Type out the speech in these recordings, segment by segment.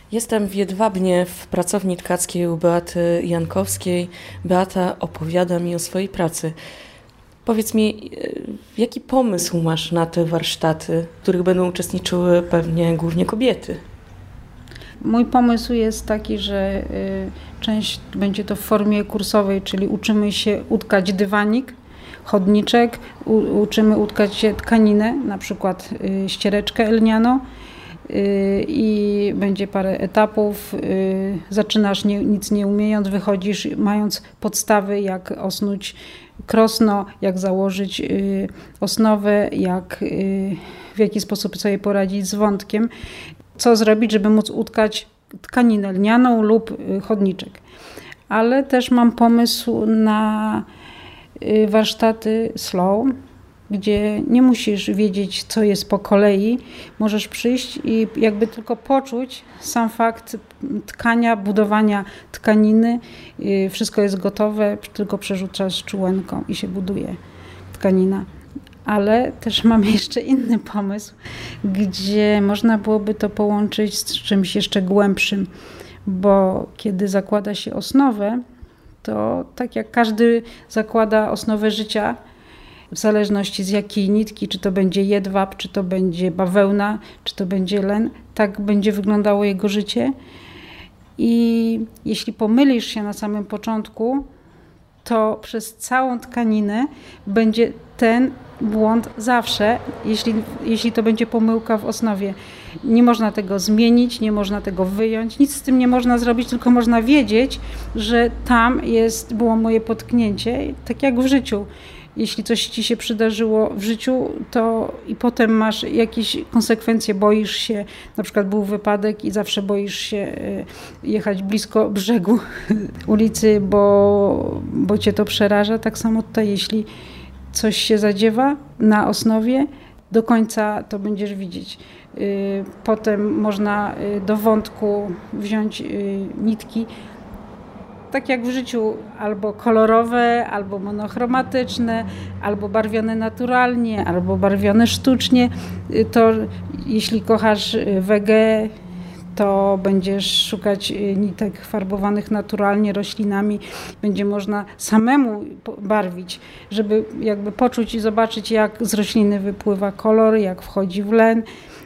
Jestem w Jedwabnie w pracowni tkackiej u Beaty Jankowskiej. Beata opowiada mi o swojej pracy. Powiedz mi, jaki pomysł masz na te warsztaty, w których będą uczestniczyły pewnie głównie kobiety? Mój pomysł jest taki, że część będzie to w formie kursowej, czyli uczymy się utkać dywanik, chodniczek, uczymy utkać się tkaninę, na przykład ściereczkę lnianą i będzie parę etapów. Zaczynasz nic nie umiejąc, wychodzisz mając podstawy, jak osnuć krosno, jak założyć osnowę, w jaki sposób sobie poradzić z wątkiem, co zrobić, żeby móc utkać tkaninę lnianą lub chodniczek. Ale też mam pomysł na warsztaty slow, gdzie nie musisz wiedzieć, co jest po kolei. Możesz przyjść i jakby tylko poczuć sam fakt tkania, budowania tkaniny. Wszystko jest gotowe, tylko przerzucasz czułenką i się buduje tkanina. Ale też mam jeszcze inny pomysł, gdzie można byłoby to połączyć z czymś jeszcze głębszym, bo kiedy zakłada się osnowę, to tak jak każdy zakłada osnowę życia, w zależności z jakiej nitki, czy to będzie jedwab, czy to będzie bawełna, czy to będzie len, tak będzie wyglądało jego życie. I jeśli pomylisz się na samym początku, to przez całą tkaninę będzie ten błąd zawsze, jeśli to będzie pomyłka w osnowie. Nie można tego zmienić, nie można tego wyjąć, nic z tym nie można zrobić, tylko można wiedzieć, że tam było moje potknięcie, tak jak w życiu. Jeśli coś ci się przydarzyło w życiu, to i potem masz jakieś konsekwencje, boisz się, na przykład był wypadek i zawsze boisz się jechać blisko brzegu ulicy, bo cię to przeraża. Tak samo tutaj, jeśli coś się zadziewa na osnowie, do końca to będziesz widzieć. Potem można do wątku wziąć nitki, tak jak w życiu, albo kolorowe, albo monochromatyczne, albo barwione naturalnie, albo barwione sztucznie. To jeśli kochasz wegę, to będziesz szukać nitek farbowanych naturalnie roślinami. Będzie można samemu barwić, żeby jakby poczuć i zobaczyć, jak z rośliny wypływa kolor, jak wchodzi w len,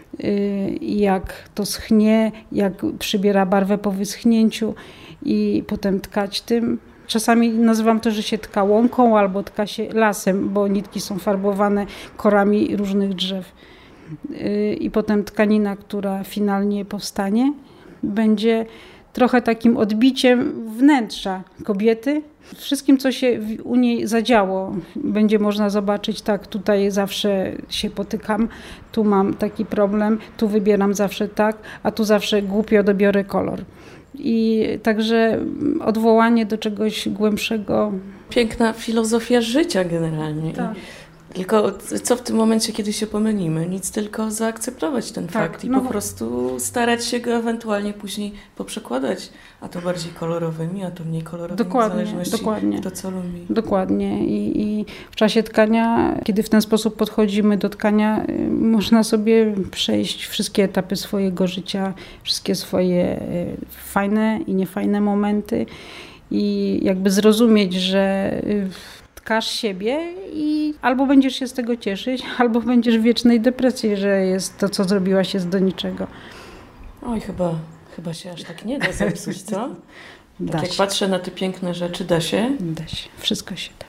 jak to schnie, jak przybiera barwę po wyschnięciu i potem tkać tym. Czasami nazywam to, że się tka łąką albo tka się lasem, bo nitki są farbowane korami różnych drzew. I potem tkanina, która finalnie powstanie, będzie trochę takim odbiciem wnętrza kobiety. Wszystkim, co się u niej zadziało, będzie można zobaczyć, tak, tutaj zawsze się potykam, tu mam taki problem, tu wybieram zawsze tak, a tu zawsze głupio dobiorę kolor. I także odwołanie do czegoś głębszego. Piękna filozofia życia generalnie. Tak. Tylko co w tym momencie, kiedy się pomylimy? Nic, tylko zaakceptować ten fakt i po prostu starać się go ewentualnie później poprzekładać, a to bardziej kolorowymi, a to mniej kolorowymi, w zależności kto co lubi. Dokładnie. I w czasie tkania, kiedy w ten sposób podchodzimy do tkania, można sobie przejść wszystkie etapy swojego życia, wszystkie swoje fajne i niefajne momenty i jakby zrozumieć, że tkasz siebie i albo będziesz się z tego cieszyć, albo będziesz w wiecznej depresji, że jest to, co zrobiłaś, jest do niczego. Oj, chyba się aż tak nie da zepsuć, co? Da Jak się. patrzę na te piękne rzeczy, da się? Da się. Wszystko się da.